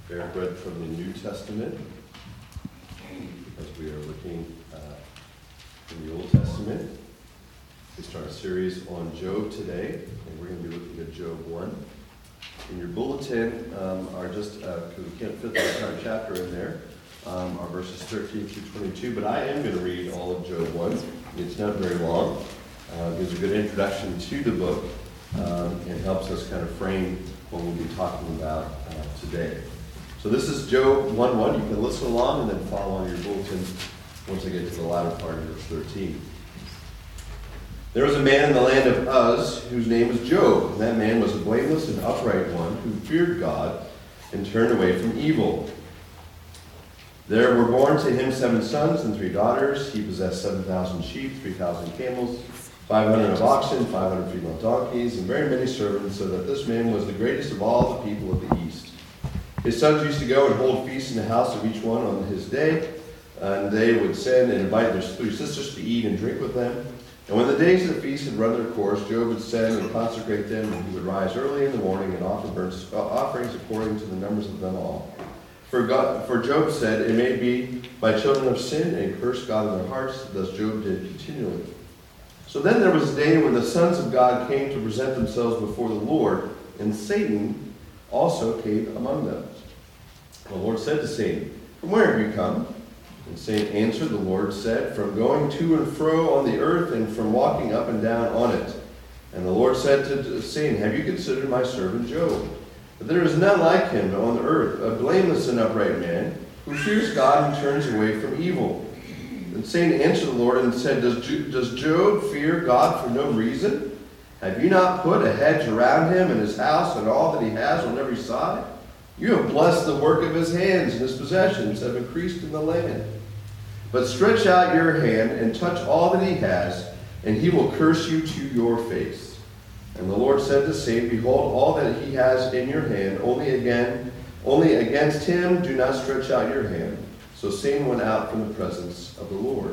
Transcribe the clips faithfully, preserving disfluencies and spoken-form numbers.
bear bread from the New Testament, because we are looking uh, in the Old Testament. We start a series on Job today, and we're going to be looking at Job one. In your bulletin um, are just, because uh, we can't fit the entire chapter in there, um, are verses thirteen through twenty-two, but I am going to read all of Job one. It's not very long. Uh, gives a good introduction to the book, um, and helps us kind of frame what we'll be talking about uh, today. So this is Job one one. You can listen along and then follow on your bulletin once I get to the latter part of verse thirteen. There was a man in the land of Uz whose name was Job. And that man was a blameless and upright one who feared God and turned away from evil. There were born to him seven sons and three daughters. He possessed seven thousand sheep, three thousand camels, five hundred of oxen, five hundred female donkeys, and very many servants, so that this man was the greatest of all the people of the east. His sons used to go and hold feasts in the house of each one on his day, and they would send and invite their three sisters to eat and drink with them. And when the days of the feast had run their course, Job would send and consecrate them, and he would rise early in the morning and offer burnt offerings according to the numbers of them all. For God, for Job said, "It may be by children of sin, and curse God in their hearts," thus Job did continually. So then there was a day when the sons of God came to present themselves before the Lord, and Satan also came among them. The Lord said to Satan, "From where have you come?" And Satan answered, the Lord said, "From going to and fro on the earth, and from walking up and down on it." And the Lord said to Satan, "Have you considered my servant Job? But there is none like him on the earth, a blameless and upright man, who fears God and turns away from evil." And Satan answered the Lord and said, Does, does Job fear God for no reason? Have you not put a hedge around him and his house and all that he has on every side? You have blessed the work of his hands, and his possessions have increased in the land. But stretch out your hand and touch all that he has, and he will curse you to your face. And the Lord said to Satan, "Behold, all that he has in your hand, only again, only against him do not stretch out your hand." So Satan went out from the presence of the Lord.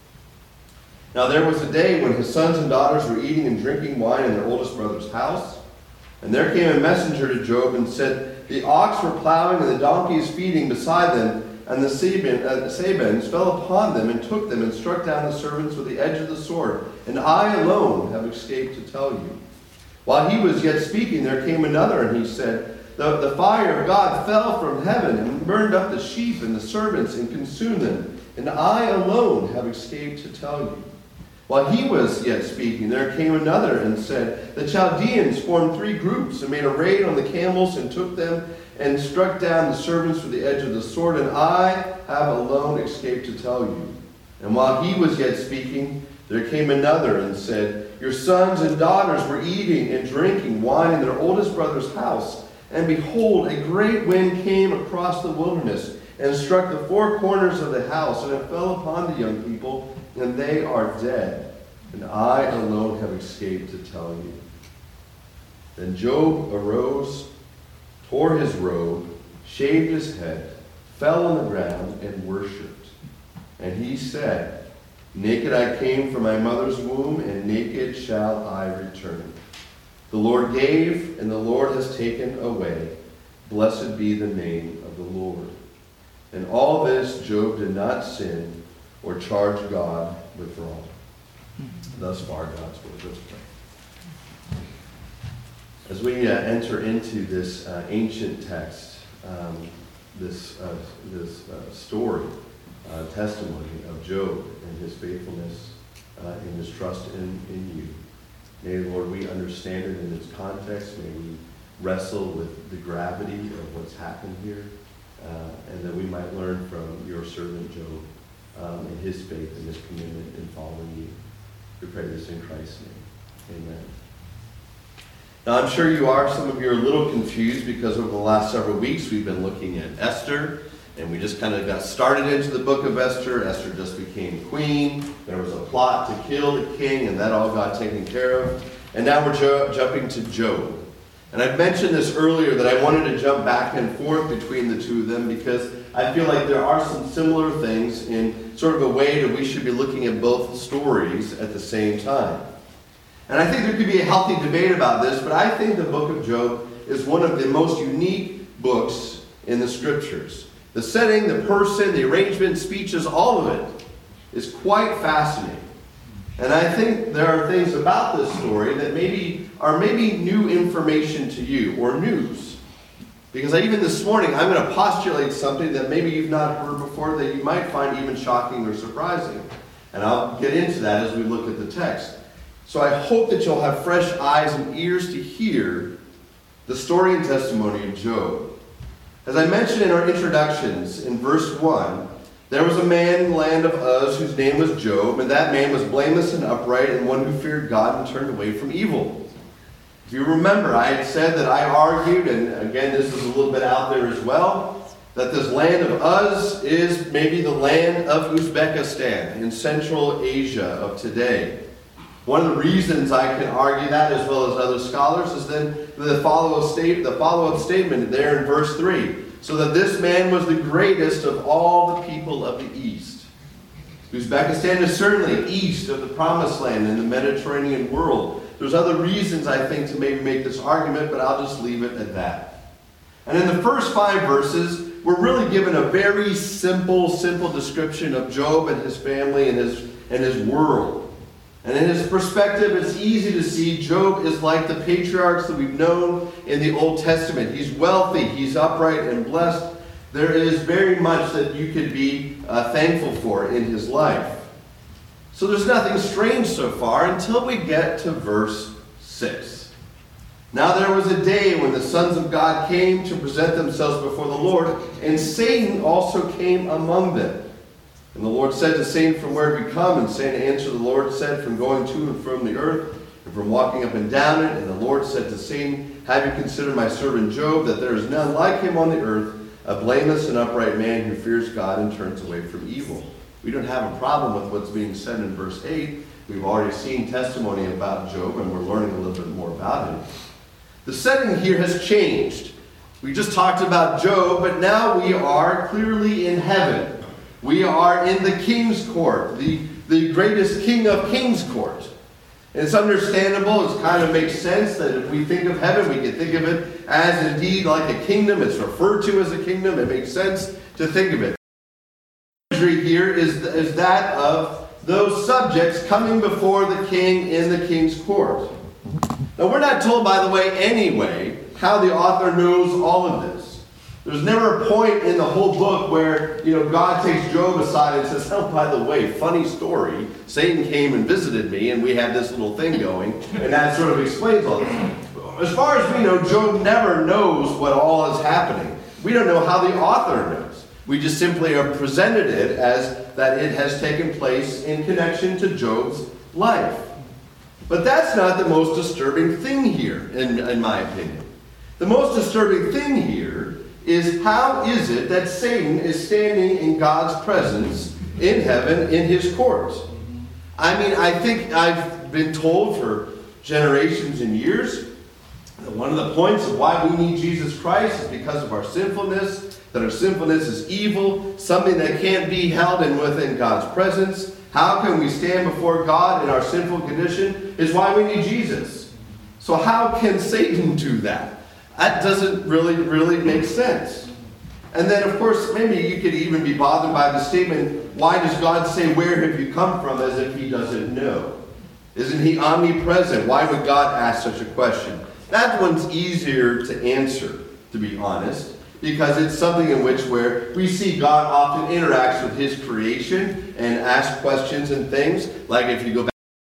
Now there was a day when his sons and daughters were eating and drinking wine in their oldest brother's house. And there came a messenger to Job and said, "The ox were plowing and the donkeys feeding beside them, and the Sabines fell upon them and took them and struck down the servants with the edge of the sword. And I alone have escaped to tell you." While he was yet speaking, there came another, and he said, The, the fire of God fell from heaven and burned up the sheep and the servants and consumed them, and I alone have escaped to tell you. While he was yet speaking, there came another and said, "The Chaldeans formed three groups and made a raid on the camels and took them and struck down the servants with the edge of the sword, and I have alone escaped to tell you." And while he was yet speaking, there came another and said, "Your sons and daughters were eating and drinking wine in their oldest brother's house. And behold, a great wind came across the wilderness and struck the four corners of the house, and it fell upon the young people, and they are dead. And I alone have escaped to tell you." Then Job arose, tore his robe, shaved his head, fell on the ground, and worshipped. And he said, "Naked I came from my mother's womb, and naked shall I return. The Lord gave, and the Lord has taken away. Blessed be the name of the Lord." In all this, Job did not sin or charge God with wrong. Thus far, God's word. Let's pray. As we uh, enter into this uh, ancient text, um, this uh, this uh, story, uh, testimony of Job and his faithfulness uh, and his trust in, in you, may, Lord, we understand it in its context. May we wrestle with the gravity of what's happened here, uh, and that we might learn from your servant Job um, and his faith and his commitment in following you. We pray this in Christ's name. Amen. Now, I'm sure you are. Some of you are a little confused because over the last several weeks we've been looking at Esther, and we just kind of got started into the book of Esther. Esther just became queen. There was a plot to kill the king, and that all got taken care of. And now we're jo- jumping to Job. And I've mentioned this earlier that I wanted to jump back and forth between the two of them because I feel like there are some similar things in sort of a way that we should be looking at both stories at the same time. And I think there could be a healthy debate about this, but I think the book of Job is one of the most unique books in the scriptures. The setting, the person, the arrangement, speeches, all of it is quite fascinating. And I think there are things about this story that maybe are maybe new information to you, or news. Because I, even this morning, I'm going to postulate something that maybe you've not heard before that you might find even shocking or surprising. And I'll get into that as we look at the text. So I hope that you'll have fresh eyes and ears to hear the story and testimony of Job. As I mentioned in our introductions, in verse one, there was a man in the land of Uz whose name was Job, and that man was blameless and upright and one who feared God and turned away from evil. If you remember, I had said that I argued, and again this is a little bit out there as well, that this land of Uz is maybe the land of Uzbekistan in Central Asia of today. One of the reasons I can argue that, as well as other scholars, is then the follow-up state, the follow-up statement there in verse three. So that this man was the greatest of all the people of the East. Uzbekistan is certainly east of the Promised Land in the Mediterranean world. There's other reasons, I think, to maybe make this argument, but I'll just leave it at that. And in the first five verses, we're really given a very simple, simple description of Job and his family and his, and his world. And in his perspective, it's easy to see Job is like the patriarchs that we've known in the Old Testament. He's wealthy, he's upright and blessed. There is very much that you could be uh, thankful for in his life. So there's nothing strange so far until we get to verse six. Now there was a day when the sons of God came to present themselves before the Lord, and Satan also came among them. And the Lord said to Satan, from where have you come? And Satan answered, the Lord said, from going to and from the earth, and from walking up and down it. And the Lord said to Satan, have you considered my servant Job, that there is none like him on the earth, a blameless and upright man who fears God and turns away from evil? We don't have a problem with what's being said in verse eight. We've already seen testimony about Job, and we're learning a little bit more about him. The setting here has changed. We just talked about Job, but now we are clearly in heaven. We are in the king's court, the, the greatest king of kings' court. And it's understandable, it kind of makes sense that if we think of heaven, we can think of it as indeed like a kingdom. It's referred to as a kingdom. It makes sense to think of it. The imagery here is, is that of those subjects coming before the king in the king's court. Now, we're not told, by the way, anyway, how the author knows all of this. There's never a point in the whole book where, you know, God takes Job aside and says, oh, by the way, funny story, Satan came and visited me and we had this little thing going, and that sort of explains all this. As far as we know, Job never knows what all is happening. We don't know how the author knows. We just simply are presented it as that it has taken place in connection to Job's life. But that's not the most disturbing thing here, in, in my opinion. The most disturbing thing here is how is it that Satan is standing in God's presence in heaven in his court? I mean, I think I've been told for generations and years that one of the points of why we need Jesus Christ is because of our sinfulness, that our sinfulness is evil, something that can't be held in within God's presence. How can we stand before God in our sinful condition is why we need Jesus. So how can Satan do that? That doesn't really, really make sense. And then, of course, maybe you could even be bothered by the statement, why does God say, where have you come from, as if he doesn't know? Isn't he omnipresent? Why would God ask such a question? That one's easier to answer, to be honest, because it's something in which where we see God often interacts with his creation and asks questions and things. Like if you go back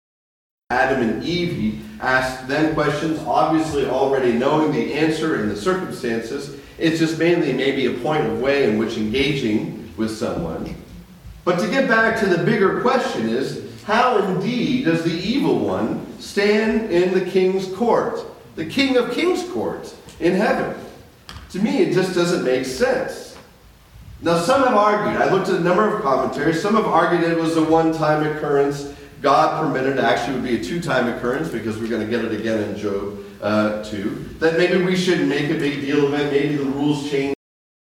to Adam and Eve, he asked them questions, obviously already knowing the answer and the circumstances. It's just mainly maybe a point of way in which engaging with someone. But to get back to the bigger question is, how indeed does the evil one stand in the king's court? The king of kings' court in heaven? To me, it just doesn't make sense. Now, some have argued, I looked at a number of commentaries, some have argued it was a one-time occurrence. God permitted it, actually would be a two-time occurrence, because we're going to get it again in Job uh, two. That maybe we shouldn't make a big deal of it, maybe the rules changed.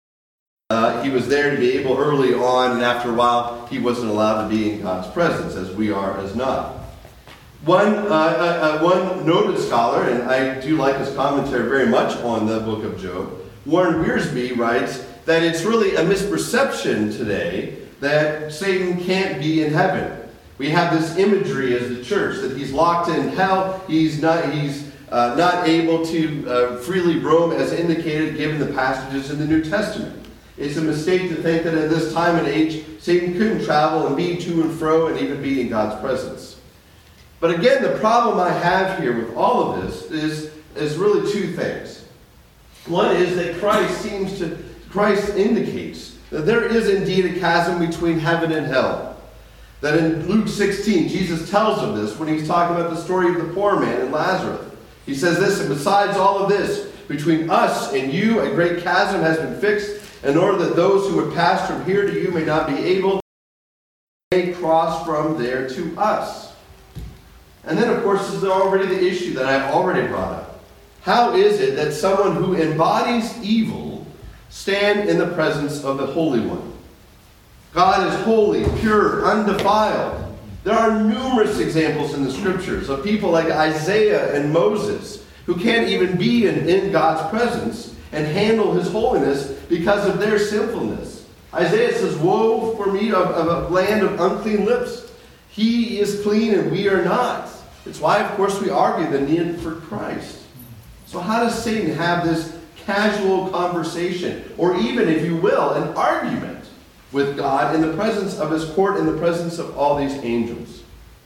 Uh, he was there to be able early on, and after a while, he wasn't allowed to be in God's presence, as we are as not. One, uh, uh, uh, one noted scholar, and I do like his commentary very much on the book of Job, Warren Wiersbe writes that it's really a misperception today that Satan can't be in heaven. We have this imagery as the church that he's locked in hell. He's not, he's uh, not able to uh, freely roam as indicated given the passages in the New Testament. It's a mistake to think that at this time and age, Satan couldn't travel and be to and fro and even be in God's presence. But again, the problem I have here with all of this is, is really two things. One is that Christ seems to, Christ indicates that there is indeed a chasm between heaven and hell. That in Luke sixteen, Jesus tells of this when he's talking about the story of the poor man and Lazarus. He says this, and besides all of this, between us and you a great chasm has been fixed, in order that those who would pass from here to you may not be able to cross from there to us. And then, of course, is already the issue that I've already brought up. How is it that someone who embodies evil stand in the presence of the Holy One? God is holy, pure, undefiled. There are numerous examples in the Scriptures of people like Isaiah and Moses who can't even be in, in God's presence and handle his holiness because of their sinfulness. Isaiah says, woe for me of, of a land of unclean lips. He is clean and we are not. It's why, of course, we argue the need for Christ. So how does Satan have this casual conversation, or even, if you will, an argument with God in the presence of his court, in the presence of all these angels?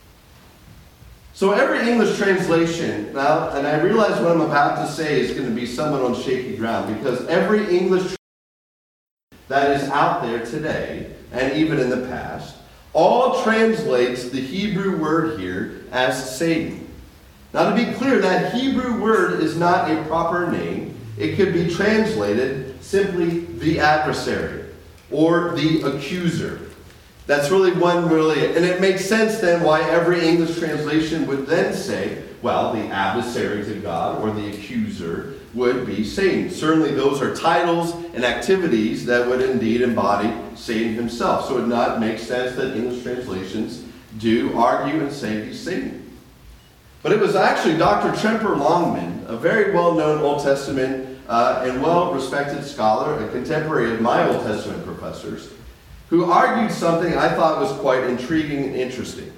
So every English translation, now, and I realize what I'm about to say is going to be somewhat on shaky ground, because every English that is out there today, and even in the past, all translates the Hebrew word here as Satan. Now, to be clear, that Hebrew word is not a proper name. It could be translated simply the adversary or the accuser. That's really one really, and it makes sense then why every English translation would then say, well, the adversary to God or the accuser would be Satan. Certainly those are titles and activities that would indeed embody Satan himself. So it would not make sense that English translations do argue and say he's Satan. But it was actually Doctor Tremper Longman, a very well-known Old Testament uh, and well-respected scholar, a contemporary of my Old Testament professors, who argued something I thought was quite intriguing and interesting.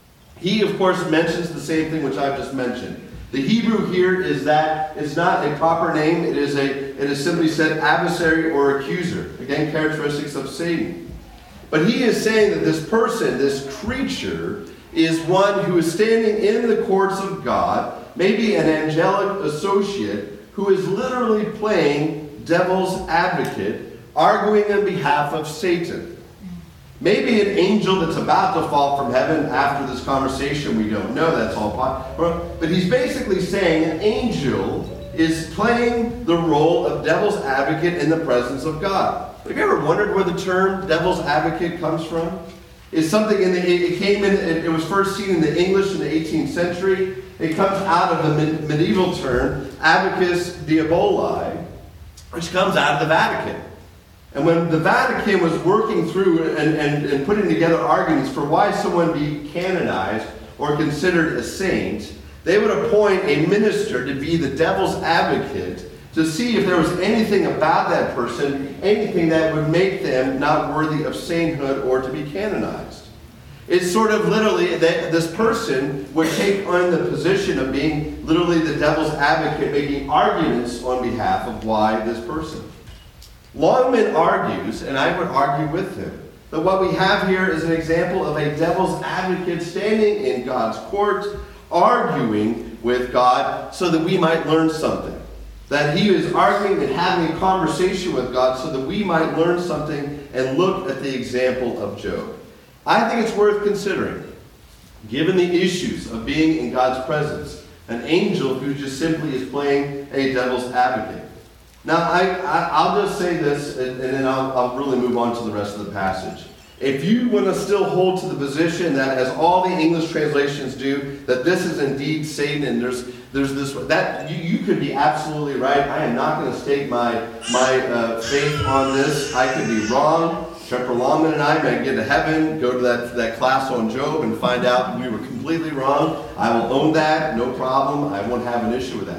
He, of course, mentions the same thing which I've just mentioned. The Hebrew here is that it's not a proper name. It is a it is simply said adversary or accuser. Again, characteristics of Satan. But he is saying that this person, this creature, is one who is standing in the courts of God, maybe an angelic associate, who is literally playing devil's advocate, arguing on behalf of Satan. Maybe an angel that's about to fall from heaven after this conversation. We don't know. That's all possible. But he's basically saying an angel is playing the role of devil's advocate in the presence of God. Have you ever wondered where the term devil's advocate comes from? It's something in the, it came in, it was first seen in the English in the eighteenth century. It comes out of the medieval term, abacus diaboli, which comes out of the Vatican. And when the Vatican was working through and, and, and putting together arguments for why someone be canonized or considered a saint, they would appoint a minister to be the devil's advocate to see if there was anything about that person, anything that would make them not worthy of sainthood or to be canonized. It's sort of literally that this person would take on the position of being literally the devil's advocate, making arguments on behalf of why this person. Longman argues, and I would argue with him, that what we have here is an example of a devil's advocate standing in God's court, arguing with God so that we might learn something. That he is arguing and having a conversation with God so that we might learn something and look at the example of Job. I think it's worth considering, given the issues of being in God's presence, an angel who just simply is playing a devil's advocate. Now, I, I, I'll just say this, and, and then I'll, I'll really move on to the rest of the passage. If you want to still hold to the position that, as all the English translations do, that this is indeed Satan, and there's there's this that you, you could be absolutely right. I am not going to stake my my uh, faith on this. I could be wrong. Tremper Longman and I may get to heaven, go to that that class on Job, and find out we were completely wrong. I will own that, no problem. I won't have an issue with that.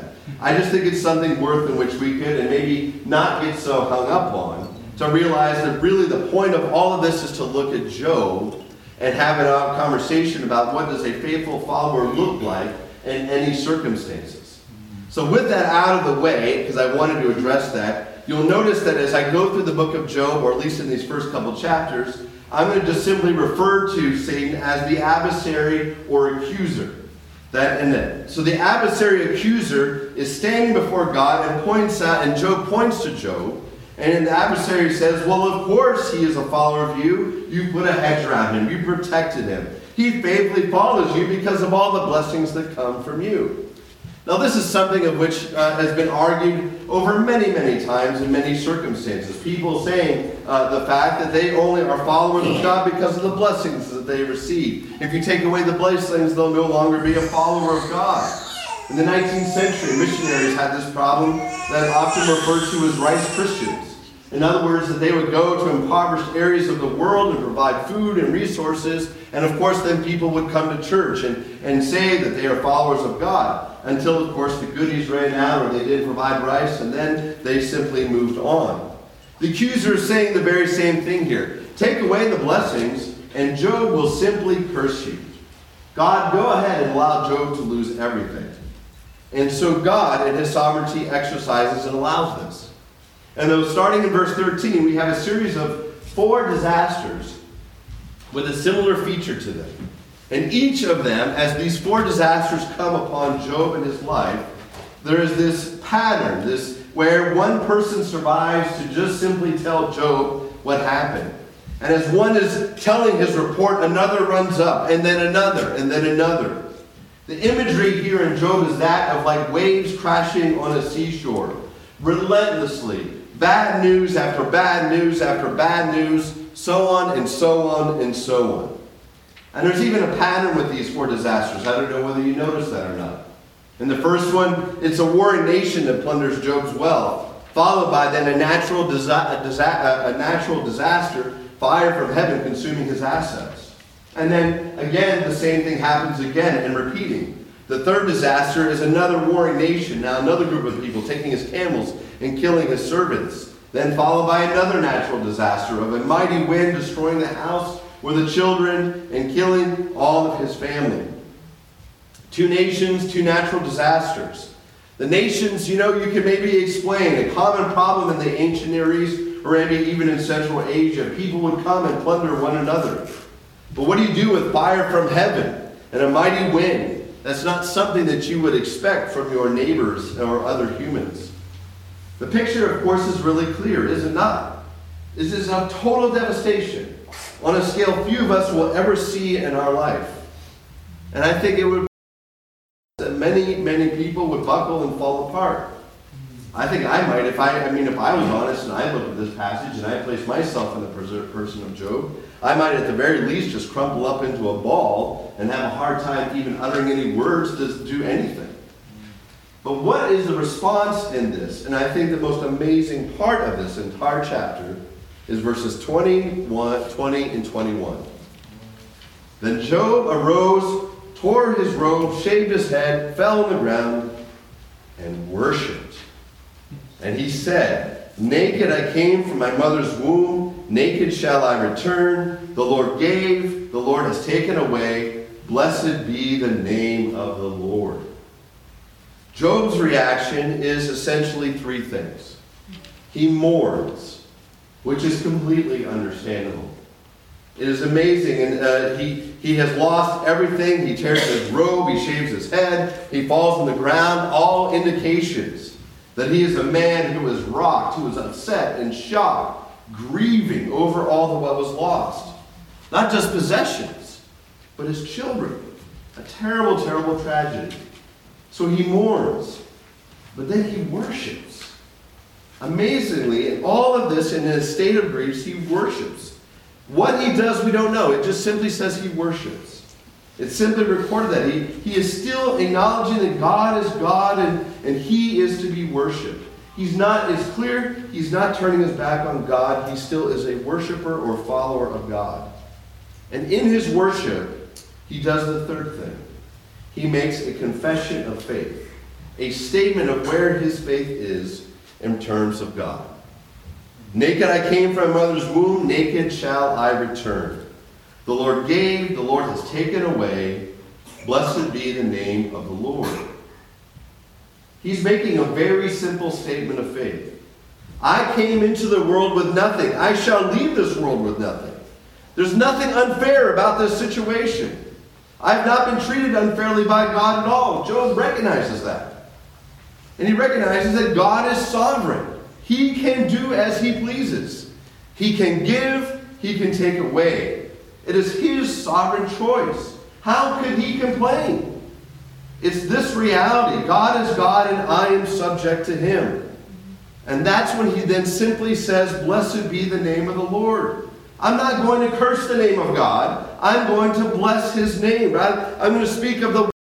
I just think it's something worth in which we could and maybe not get so hung up on, to realize that really the point of all of this is to look at Job and have a conversation about what does a faithful follower look like in any circumstances. So with that out of the way, because I wanted to address that, you'll notice that as I go through the book of Job, or at least in these first couple chapters, I'm going to just simply refer to Satan as the adversary or accuser. That and that. So the adversary accuser is standing before God and points out, and Job points to Job, and the adversary says, well, of course he is a follower of you. You put a hedge around him. You protected him. He faithfully follows you because of all the blessings that come from you. Now this is something of which uh, has been argued over many, many times in many circumstances. People saying uh, the fact that they only are followers of God because of the blessings that they receive. If you take away the blessings, they'll no longer be a follower of God. In the nineteenth century, missionaries had this problem that often referred to as rice Christians. In other words, that they would go to impoverished areas of the world and provide food and resources, and of course then people would come to church and, and say that they are followers of God, until of course the goodies ran out or they didn't provide rice, and then they simply moved on. The accuser is saying the very same thing here. Take away the blessings, and Job will simply curse you. God, go ahead and allow Job to lose everything. And so God, in his sovereignty, exercises and allows this. And though starting in verse thirteen, we have a series of four disasters with a similar feature to them. And each of them, as these four disasters come upon Job in his life, there is this pattern, this where one person survives to just simply tell Job what happened. And as one is telling his report, another runs up, and then another, and then another. The imagery here in Job is that of like waves crashing on a seashore, relentlessly. Bad news after bad news after bad news, so on and so on and so on. And there's even a pattern with these four disasters. I don't know whether you noticed that or not. In the first one, it's a warring nation that plunders Job's wealth, followed by then a natural, disa- a disa- a natural disaster, fire from heaven consuming his assets. And then again, the same thing happens again and repeating. The third disaster is another warring nation, now another group of people taking his camels and killing his servants. Then followed by another natural disaster of a mighty wind destroying the house where the children and killing all of his family. Two nations, two natural disasters. The nations, you know, you can maybe explain a common problem in the ancient Near East or maybe even in Central Asia. People would come and plunder one another. But what do you do with fire from heaven and a mighty wind? That's not something that you would expect from your neighbors or other humans. The picture, of course, is really clear, is it not? This is a total devastation on a scale few of us will ever see in our life. And I think it would that many, many people would buckle and fall apart. I think I might, if I, I mean, if I was honest and I looked at this passage and I placed myself in the person of Job, I might at the very least just crumple up into a ball and have a hard time even uttering any words to do anything. But what is the response in this? And I think the most amazing part of this entire chapter is verses twenty-one, twenty and twenty-one. Then Job arose, tore his robe, shaved his head, fell on the ground, and worshipped. And he said, naked I came from my mother's womb, naked shall I return. The Lord gave, the Lord has taken away. Blessed be the name of the Lord. Job's reaction is essentially three things. He mourns, which is completely understandable. It is amazing, and uh, he, he has lost everything. He tears his robe, he shaves his head, he falls on the ground, all indications that he is a man who is rocked, who is upset and shocked, grieving over all of what was lost. Not just possessions, but his children. A terrible, terrible tragedy. So he mourns, but then he worships. Amazingly, in all of this, in his state of grief, he worships. What he does, we don't know. It just simply says he worships. It's simply recorded that he, he is still acknowledging that God is God and, and he is to be worshipped. He's not, it's clear, he's not turning his back on God. He still is a worshiper or follower of God. And in his worship, he does the third thing. He makes a confession of faith. a statement of where his faith is in terms of God. Naked I came from my mother's womb, naked shall I return. The Lord gave, the Lord has taken away. Blessed be the name of the Lord. He's making a very simple statement of faith. I came into the world with nothing. I shall leave this world with nothing. There's nothing unfair about this situation. I've not been treated unfairly by God at all. Job recognizes that. And he recognizes that God is sovereign. He can do as he pleases. He can give, he can take away. It is his sovereign choice. How could he complain? It's this reality. God is God and I am subject to him. And that's when he then simply says, blessed be the name of the Lord. I'm not going to curse the name of God. I'm going to bless his name. Right? I'm going to speak of the...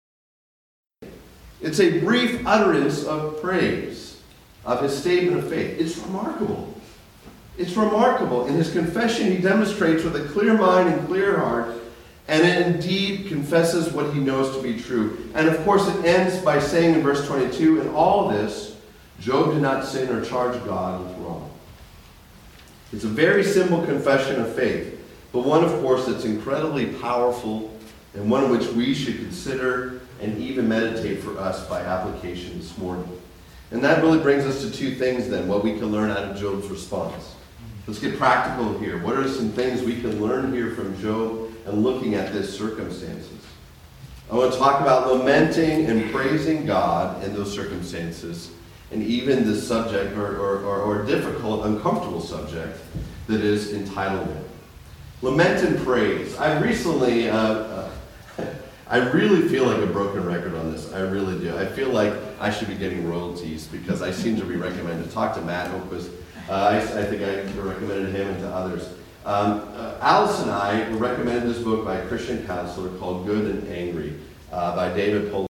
It's a brief utterance of praise of his statement of faith. It's remarkable. It's remarkable. In his confession, he demonstrates with a clear mind and clear heart, and it indeed confesses what he knows to be true. And of course, it ends by saying in verse twenty-two, in all this, Job did not sin or charge God with wrong. It's a very simple confession of faith, but one, of course, that's incredibly powerful and one which we should consider and even meditate for us by application this morning. And that really brings us to two things then, what we can learn out of Job's response. Let's get practical here. What are some things we can learn here from Job and looking at this circumstances? I want to talk about lamenting and praising God in those circumstances, and even the subject or, or, or, or difficult, uncomfortable subject that is entitlement. Lament and praise. I recently, uh, uh, I really feel like a broken record on this. I really do. I feel like I should be getting royalties because I seem to be recommended. Talk to Matt Oquist. Uh, I, I think I recommended him and to others. Um, uh, Alice and I recommended this book by a Christian counselor called Good and Angry uh, by David Polk.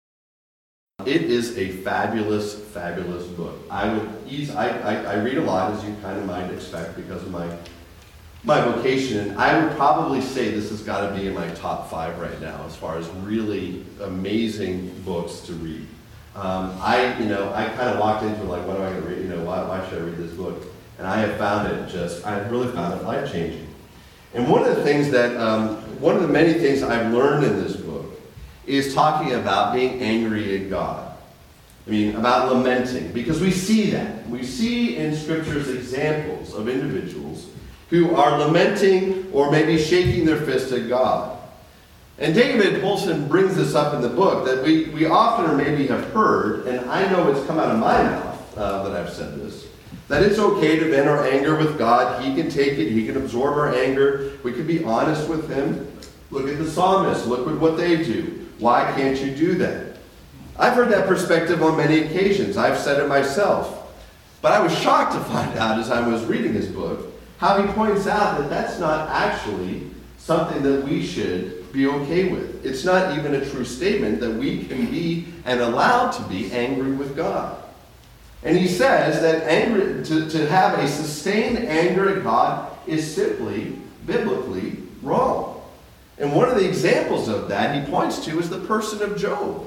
It is a fabulous, fabulous book. I would ease, I, I, I read a lot, as you kind of might expect, because of my my vocation. And I would probably say this has got to be in my top five right now as far as really amazing books to read. Um, I, you know, I kind of walked into it like, what am I going to read? You know, why, why should I read this book? And I have found it just, I really found it life-changing. And one of the things that, um, one of the many things I've learned in this book is talking about being angry at God. I mean, about lamenting, because we see that. We see in Scriptures examples of individuals who are lamenting or maybe shaking their fist at God. And David Polson brings this up in the book that we, we often or maybe have heard, and I know it's come out of my mouth uh, that I've said this, that it's okay to vent our anger with God. He can take it. He can absorb our anger. We can be honest with him. Look at the psalmists. Look at what they do. Why can't you do that? I've heard that perspective on many occasions. I've said it myself. But I was shocked to find out as I was reading his book how he points out that that's not actually something that we should be okay with. It's not even a true statement that we can be and allowed to be angry with God. And he says that angry, to, to have a sustained anger at God is simply, biblically, wrong. And one of the examples of that he points to is the person of Job.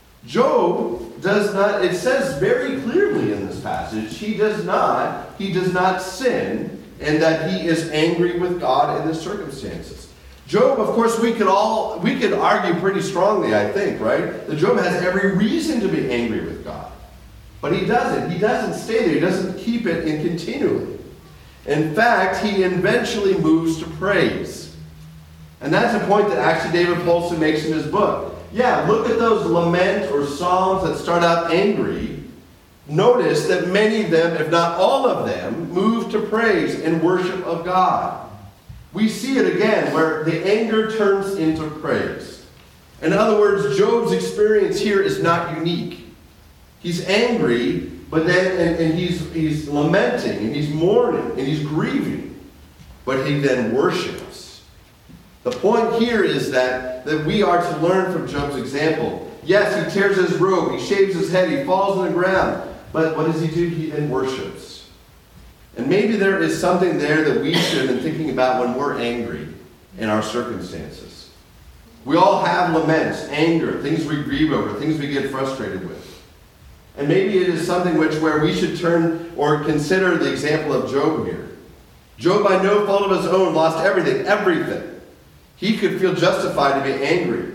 Job does not, it says very clearly in this passage, he does not, he does not sin, and that he is angry with God in the circumstances. Job, of course, we could all, we could argue pretty strongly, I think, right? That Job has every reason to be angry with God. But he doesn't. He doesn't stay there. He doesn't keep it in continually. In fact, he eventually moves to praise. And that's a point that actually David Polson makes in his book. Yeah, look at those lament or psalms that start out angry. Notice that many of them, if not all of them, move to praise and worship of God. We see it again where the anger turns into praise. In other words, Job's experience here is not unique. He's angry, but then and, and he's he's lamenting and he's mourning and he's grieving. But he then worships. The point here is that, that we are to learn from Job's example. Yes, he tears his robe, he shaves his head, he falls on the ground. But what does he do? He then worships. And maybe there is something there that we should have been thinking about when we're angry in our circumstances. We all have laments, anger, things we grieve over, things we get frustrated with. And maybe it is something which where we should turn or consider the example of Job here. Job, by no fault of his own, lost everything, everything. He could feel justified to be angry.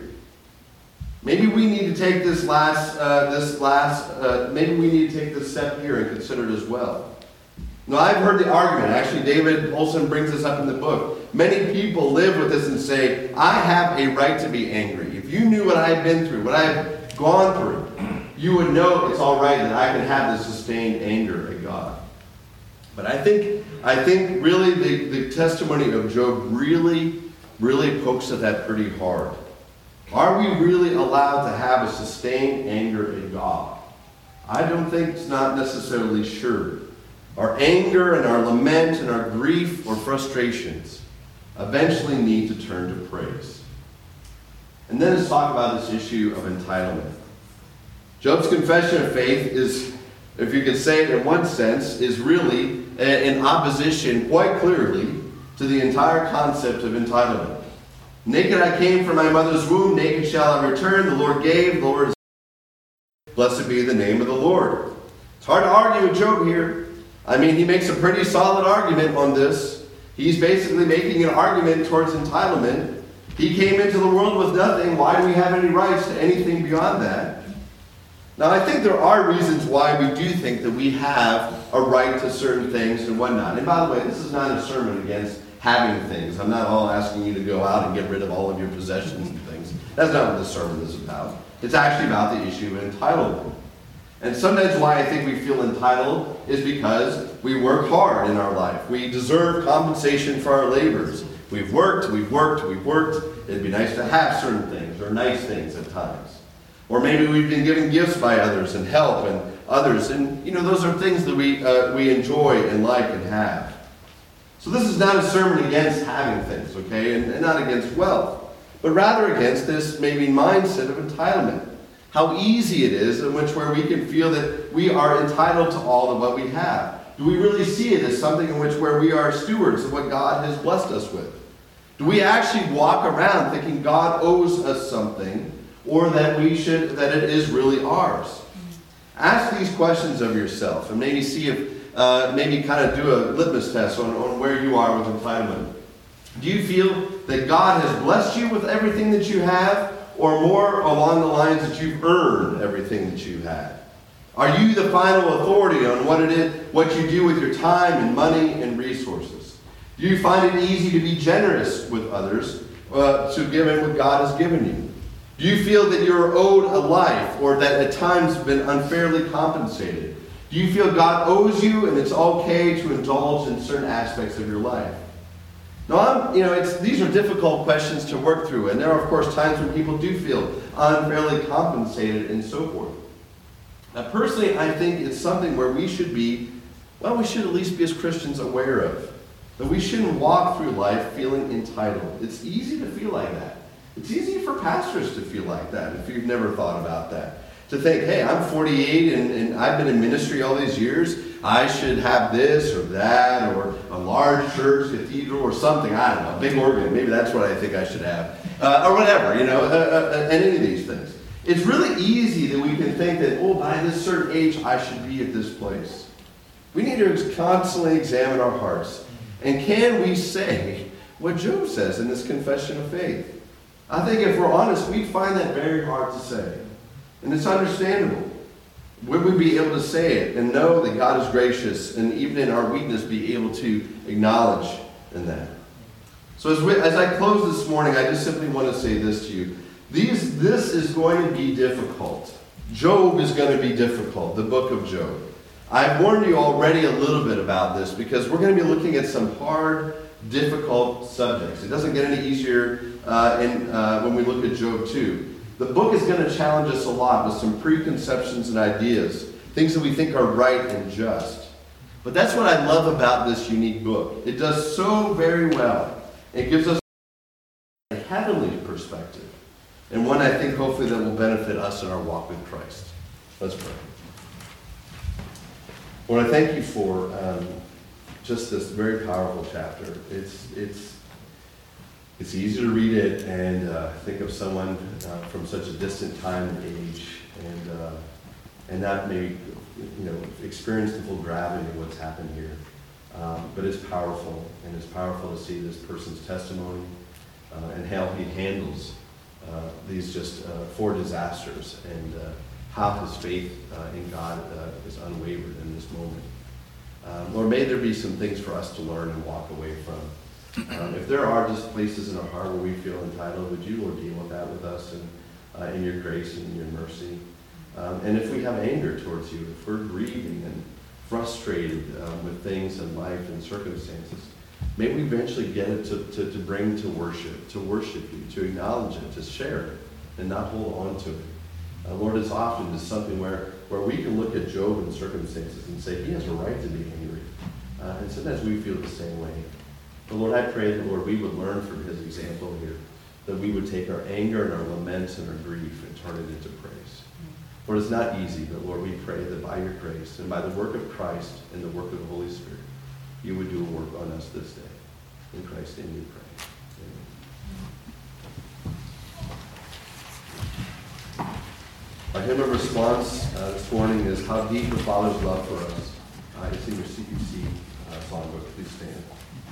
Maybe we need to take this last, uh, this last, uh, maybe we need to take this step here and consider it as well. Now, I've heard the argument. Actually, David Olson brings this up in the book. Many people live with this and say, I have a right to be angry. If you knew what I've been through, what I've gone through, you would know it's all right that I can have this sustained anger at God. But I think, I think really the, the testimony of Job really, really pokes at that pretty hard. Are we really allowed to have a sustained anger at God? I don't think it's not necessarily sure. Our anger and our lament and our grief or frustrations eventually need to turn to praise. And then let's talk about this issue of entitlement. Job's confession of faith is, if you could say it in one sense, is really in opposition quite clearly to the entire concept of entitlement. Naked I came from my mother's womb, naked shall I return. The Lord gave, the Lord is blessed be the name of the Lord. It's hard to argue with Job here. I mean, he makes a pretty solid argument on this. He's basically making an argument towards entitlement. He came into the world with nothing. Why do we have any rights to anything beyond that? Now, I think there are reasons why we do think that we have a right to certain things and whatnot. And by the way, this is not a sermon against having things. I'm not all asking you to go out and get rid of all of your possessions and things. That's not what this sermon is about. It's actually about the issue of entitlement. And sometimes why I think we feel entitled is because we work hard in our life. We deserve compensation for our labors. We've worked, we've worked, we've worked. It'd be nice to have certain things, or nice things at times. Or maybe we've been given gifts by others and help and others. And, you know, those are things that we, uh, we enjoy and like and have. So this is not a sermon against having things, okay, and, and not against wealth, but rather against this maybe mindset of entitlement. How easy it is in which where we can feel that we are entitled to all of what we have. Do we really see it as something in which where we are stewards of what God has blessed us with? Do we actually walk around thinking God owes us something, or that we should, that it is really ours? Ask these questions of yourself and maybe see if Uh, maybe kind of do a litmus test on, on where you are with entitlement. Do you feel that God has blessed you with everything that you have, or more along the lines that you've earned everything that you have? Are you the final authority on what it is, what you do with your time and money and resources? Do you find it easy to be generous with others, uh, to give in what God has given you? Do you feel that you're owed a life, or that at times been unfairly compensated? Do you feel God owes you and it's okay to indulge in certain aspects of your life? Now, I'm, you know, it's, these are difficult questions to work through, and there are, of course, times when people do feel unfairly compensated and so forth. Now, personally, I think it's something where we should be, well, we should at least be as Christians aware of. That we shouldn't walk through life feeling entitled. It's easy to feel like that. It's easy for pastors to feel like that if you've never thought about that. To think, hey, I'm forty-eight and, and I've been in ministry all these years. I should have this or that, or a large church, cathedral, or something. I don't know, a big organ. Maybe that's what I think I should have. Uh, or whatever, you know, uh, uh, and any of these things. It's really easy that we can think that, oh, by this certain age, I should be at this place. We need to constantly examine our hearts. And can we say what Job says in this confession of faith? I think if we're honest, we'd find that very hard to say. And it's understandable. Would we be able to say it and know that God is gracious, and even in our weakness be able to acknowledge in that? So as, we, as I close this morning, I just simply want to say this to you. These, this is going to be difficult. Job is going to be difficult, the book of Job. I've warned you already a little bit about this because we're going to be looking at some hard, difficult subjects. It doesn't get any easier uh, in, uh, when we look at Job two. The book is going to challenge us a lot with some preconceptions and ideas, things that we think are right and just. But that's what I love about this unique book. It does so very well. It gives us a heavenly perspective, and one I think hopefully that will benefit us in our walk with Christ. Let's pray. Lord, I thank you for um, just this very powerful chapter. It's it's it's easy to read it and uh, think of someone uh, from such a distant time and age, and uh, and not maybe, you know, experience the full gravity of what's happened here. Um, but it's powerful, and it's powerful to see this person's testimony uh, and how he handles uh, these just uh, four disasters, and uh, how his faith uh, in God uh, is unwavered in this moment. Um, Lord, may there be some things for us to learn and walk away from. Um, if there are just places in our heart where we feel entitled, would you, Lord, deal with that with us and uh, in your grace and in your mercy? Um, and if we have anger towards you, if we're grieving and frustrated um, with things in life and circumstances, may we eventually get it to, to, to bring to worship, to worship you, to acknowledge it, to share it, and not hold on to it. Uh, Lord, it's often just something where, where we can look at Job and circumstances and say, he has a right to be angry. Uh, and sometimes we feel the same way. But Lord, I pray that, Lord, we would learn from his example here, that we would take our anger and our laments and our grief and turn it into praise. Lord, it's not easy, but Lord, we pray that by your grace and by the work of Christ and the work of the Holy Spirit, you would do a work on us this day. In Christ's name we pray. Amen. Our hymn of response uh, this morning is How Deep the Father's Love for Us. Uh, it's in your C P C uh, songbook. Please stand.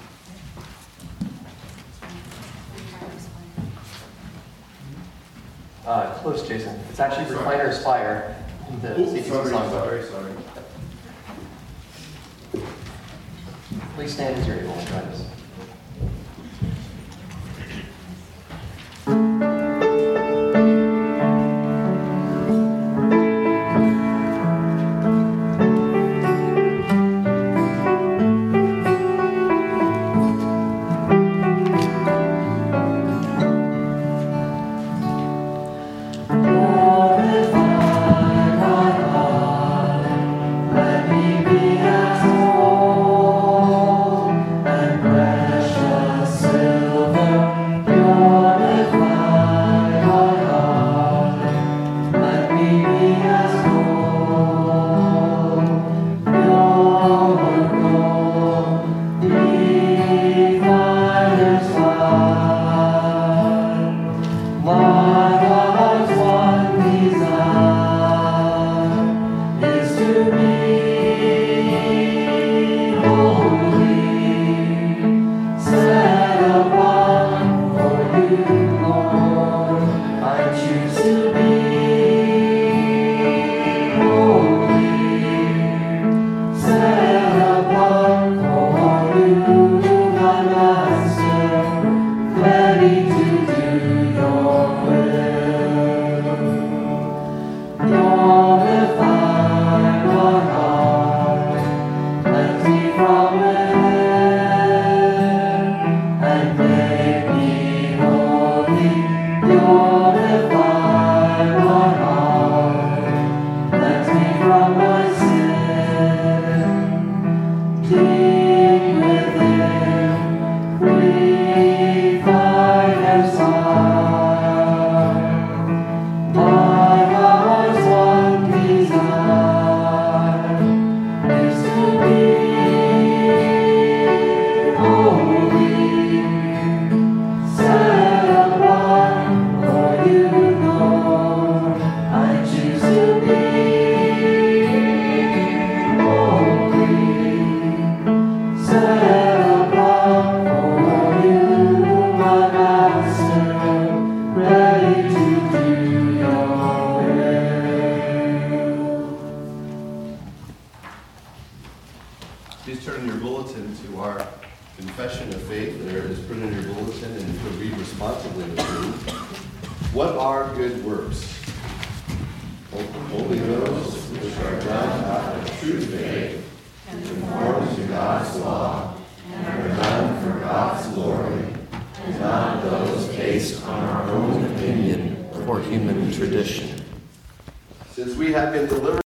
Uh, close, Jason. It's actually Refiner Aspire in the Ooh, C P C sorry, songbook. sorry, sorry. Please stand as you're able and join us. Please turn in your bulletin to our confession of faith. There it is put in your bulletin, and you can read responsibly with me. What are good works? Only those which are done out of true faith, conform to God's law, and are done for God's glory, and not those based on our own opinion or human tradition. Since we have been delivered